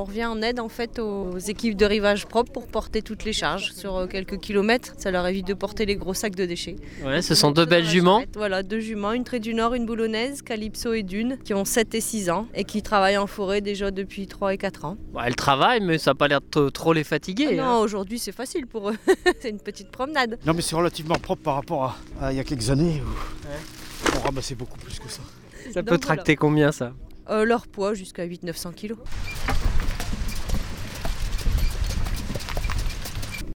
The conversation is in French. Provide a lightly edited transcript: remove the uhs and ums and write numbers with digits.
revient en aide en fait aux équipes de rivage propre pour porter toutes les charges sur quelques kilomètres. Ça leur évite de porter les gros sacs de déchets. Ouais, ce sont 2 belles juments. Voilà, 2 juments, une trait du Nord, une boulonnaise, Calypso et Dune, qui ont 7 et 6 ans et qui travaillent en forêt déjà depuis 3 et 4 ans. Elles travaillent, mais ça n'a pas l'air de trop les fatiguer. Non, aujourd'hui c'est facile pour eux. C'est une petite promenade. Non, mais c'est relativement propre par rapport à il y a quelques années où on ramassait beaucoup plus que ça. Ça peut tracter combien ça? Leur poids jusqu'à 800-900 kg.